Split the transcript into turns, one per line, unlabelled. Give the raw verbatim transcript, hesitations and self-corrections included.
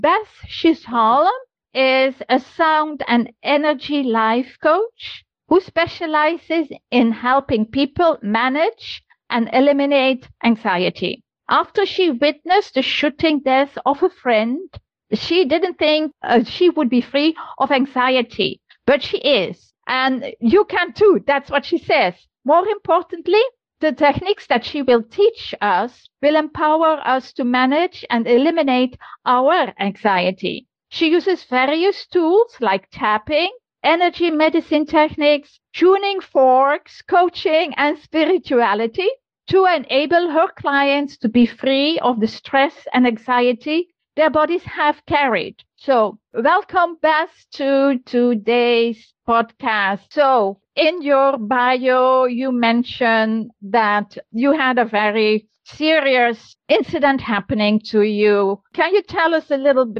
Beth Chisholm is a sound and energy life coach who specializes in helping people manage and eliminate anxiety. After she witnessed the shooting death of a friend, she didn't think uh, she would be free of anxiety, but she is. And you can too. That's what she says. More importantly, the techniques that she will teach us will empower us to manage and eliminate our anxiety. She uses various tools like tapping, energy medicine techniques, tuning forks, coaching, and spirituality to enable her clients to be free of the stress and anxiety their bodies have carried. So welcome, Beth, to today's podcast. So in your bio, you mentioned that you had a very serious incident happening to you. Can you tell us a little